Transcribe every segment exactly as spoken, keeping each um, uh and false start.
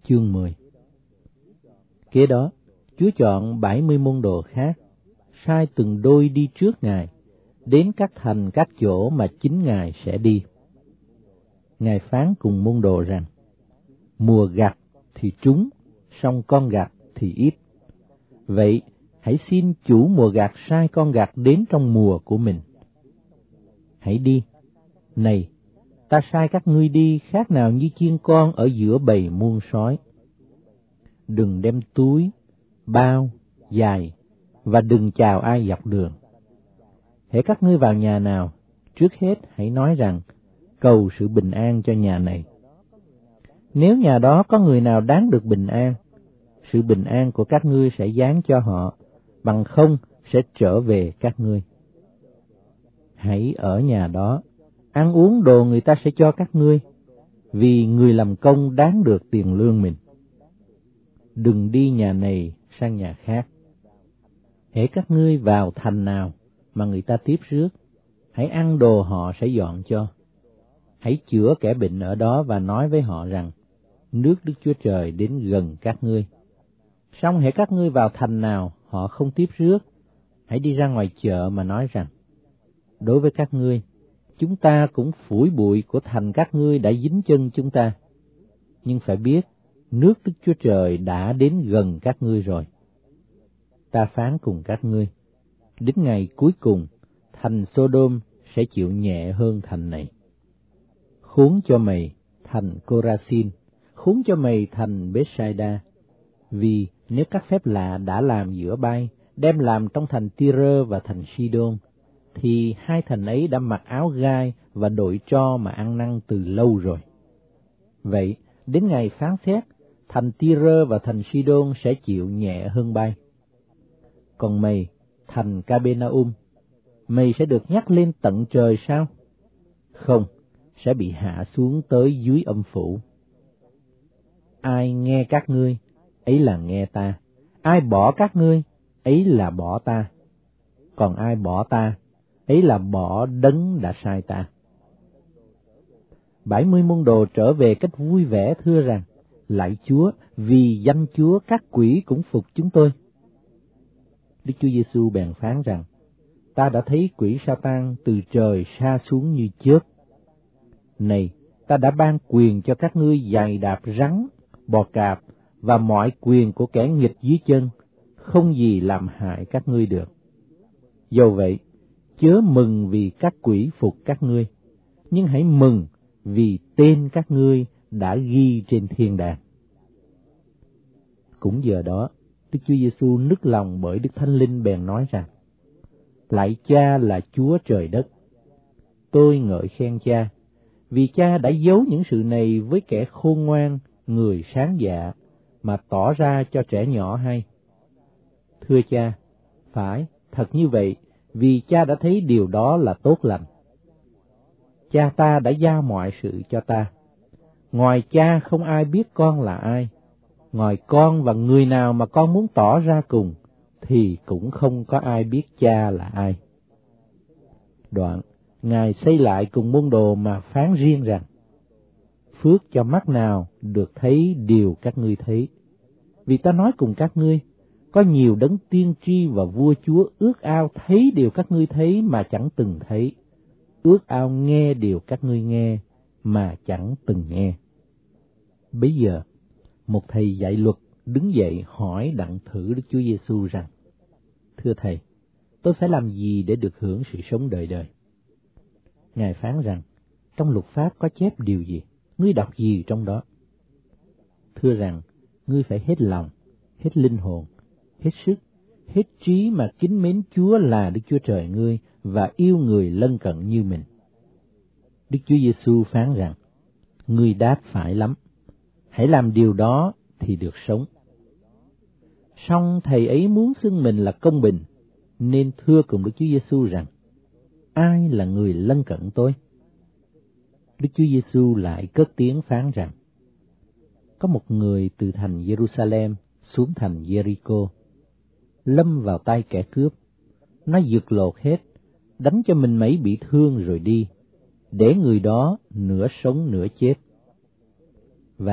Chương mười. Kế đó, Chúa chọn bảy mươi môn đồ khác, sai từng đôi đi trước Ngài, đến các thành các chỗ mà chính Ngài sẽ đi. Ngài phán cùng môn đồ rằng, mùa gặt thì trúng, song con gặt thì ít. Vậy, hãy xin chủ mùa gặt sai con gặt đến trong mùa của mình. Hãy đi, này, ta sai các ngươi đi khác nào như chiên con ở giữa bầy muôn sói. Đừng đem túi, bao, giày, và đừng chào ai dọc đường. Hễ các ngươi vào nhà nào, trước hết hãy nói rằng, cầu sự bình an cho nhà này. Nếu nhà đó có người nào đáng được bình an, sự bình an của các ngươi sẽ giáng cho họ, bằng không sẽ trở về các ngươi. Hãy ở nhà đó, ăn uống đồ người ta sẽ cho các ngươi, vì người làm công đáng được tiền lương mình. Đừng đi nhà này sang nhà khác. Hễ các ngươi vào thành nào mà người ta tiếp rước, hãy ăn đồ họ sẽ dọn cho. Hãy chữa kẻ bệnh ở đó và nói với họ rằng, nước Đức Chúa Trời đến gần các ngươi. Xong hễ các ngươi vào thành nào họ không tiếp rước, hãy đi ra ngoài chợ mà nói rằng, đối với các ngươi, chúng ta cũng phủi bụi của thành các ngươi đã dính chân chúng ta. Nhưng phải biết, nước Đức Chúa Trời đã đến gần các ngươi rồi. Ta phán cùng các ngươi, đến ngày cuối cùng, thành Sodom sẽ chịu nhẹ hơn thành này. Khốn cho mày, thành Corazin, khốn cho mày, thành Bethsaida, vì nếu các phép lạ đã làm giữa bay, đem làm trong thành Tyre và thành Sidon, thì hai thành ấy đã mặc áo gai và đội tro mà ăn năn từ lâu rồi. Vậy, đến ngày phán xét, thành Tyre và thành Sidon sẽ chịu nhẹ hơn bay. Còn mày, thành Capernaum, mày sẽ được nhắc lên tận trời sao? Không, sẽ bị hạ xuống tới dưới âm phủ. Ai nghe các ngươi, ấy là nghe ta. Ai bỏ các ngươi, ấy là bỏ ta. Còn ai bỏ ta, ấy là bỏ đấng đã sai ta. Bảy mươi môn đồ trở về cách vui vẻ thưa rằng, lạy Chúa, vì danh Chúa các quỷ cũng phục chúng tôi. Đức Chúa Giêsu bèn phán rằng, ta đã thấy quỷ Sa-tan từ trời sa xuống như chớp. Này, ta đã ban quyền cho các ngươi giày đạp rắn, bò cạp và mọi quyền của kẻ nghịch dưới chân, không gì làm hại các ngươi được. Dầu vậy, chớ mừng vì các quỷ phục các ngươi, nhưng hãy mừng vì tên các ngươi đã ghi trên thiên đàng. Cũng giờ đó, Đức Chúa Giêsu nức lòng bởi Đức Thánh Linh bèn nói rằng, lạy Cha là Chúa trời đất, tôi ngợi khen Cha, vì Cha đã giấu những sự này với kẻ khôn ngoan, người sáng dạ, mà tỏ ra cho trẻ nhỏ hay. Thưa Cha, phải, thật như vậy, vì Cha đã thấy điều đó là tốt lành. Cha ta đã giao mọi sự cho ta. Ngoài Cha không ai biết con là ai. Ngoài con và người nào mà con muốn tỏ ra cùng, thì cũng không có ai biết Cha là ai. Đoạn, Ngài xây lại cùng môn đồ mà phán riêng rằng, phước cho mắt nào được thấy điều các ngươi thấy. Vì ta nói cùng các ngươi, có nhiều đấng tiên tri và vua chúa ước ao thấy điều các ngươi thấy mà chẳng từng thấy, ước ao nghe điều các ngươi nghe mà chẳng từng nghe. Bấy giờ, một thầy dạy luật đứng dậy hỏi đặng thử Đức Chúa Giêsu rằng, thưa thầy, tôi phải làm gì để được hưởng sự sống đời đời? Ngài phán rằng, trong luật pháp có chép điều gì? Ngươi đọc gì trong đó? Thưa rằng, ngươi phải hết lòng, hết linh hồn, hết sức, hết trí mà kính mến Chúa là Đức Chúa Trời ngươi và yêu người lân cận như mình. Đức Chúa Giêsu phán rằng, ngươi đáp phải lắm, hãy làm điều đó thì được sống. Song thầy ấy muốn xưng mình là công bình, nên thưa cùng Đức Chúa Giêsu rằng, ai là người lân cận tôi? Đức Chúa Giêsu lại cất tiếng phán rằng, có một người từ thành Jerusalem xuống thành Jericho, lâm vào tay kẻ cướp, nó giật lột hết, đánh cho mình mấy bị thương rồi đi, để người đó nửa sống nửa chết. Và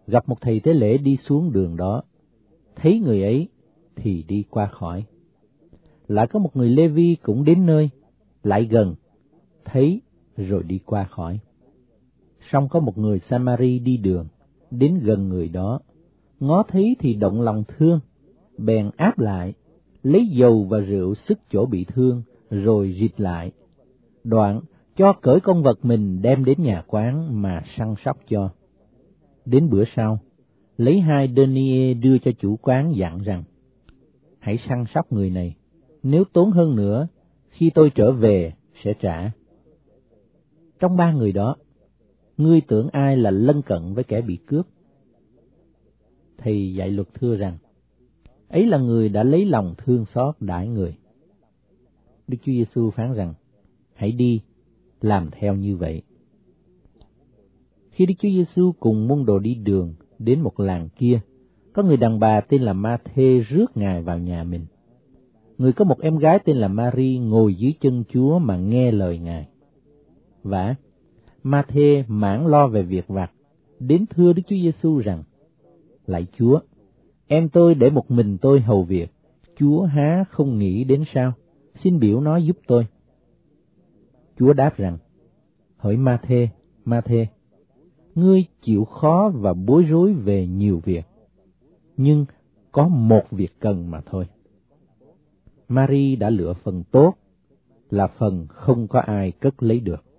gặp một thầy tế lễ đi xuống đường đó, thấy người ấy thì đi qua khỏi. Lại có một người Lê Vi cũng đến nơi, lại gần, thấy rồi đi qua khỏi. Song có một người Sa-ma-ri đi đường, đến gần người đó, ngó thấy thì động lòng thương, bèn áp lại, lấy dầu và rượu sức chỗ bị thương, rồi rịt lại. Đoạn cho cởi con vật mình đem đến nhà quán mà săn sóc cho. Đến bữa sau, lấy hai denier đưa cho chủ quán dặn rằng, hãy săn sóc người này, nếu tốn hơn nữa, khi tôi trở về sẽ trả. Trong ba người đó, ngươi tưởng ai là lân cận với kẻ bị cướp? Thầy dạy luật thưa rằng, ấy là người đã lấy lòng thương xót đãi người. Đức Chúa Giêsu phán rằng, hãy đi, làm theo như vậy. Khi Đức Chúa Giêsu cùng môn đồ đi đường đến một làng kia, có người đàn bà tên là Ma-thê rước Ngài vào nhà mình. Người có một em gái tên là Ma-ri ngồi dưới chân Chúa mà nghe lời Ngài. Vả, Ma-thê mãn lo về việc vặt, đến thưa Đức Chúa Giêsu rằng, lạy Chúa, em tôi để một mình tôi hầu việc, Chúa há không nghĩ đến sao? Xin biểu nó giúp tôi. Chúa đáp rằng, hỡi Ma-thê, Ma-thê, ngươi chịu khó và bối rối về nhiều việc, nhưng có một việc cần mà thôi. Ma-ri đã lựa phần tốt, là phần không có ai cất lấy được.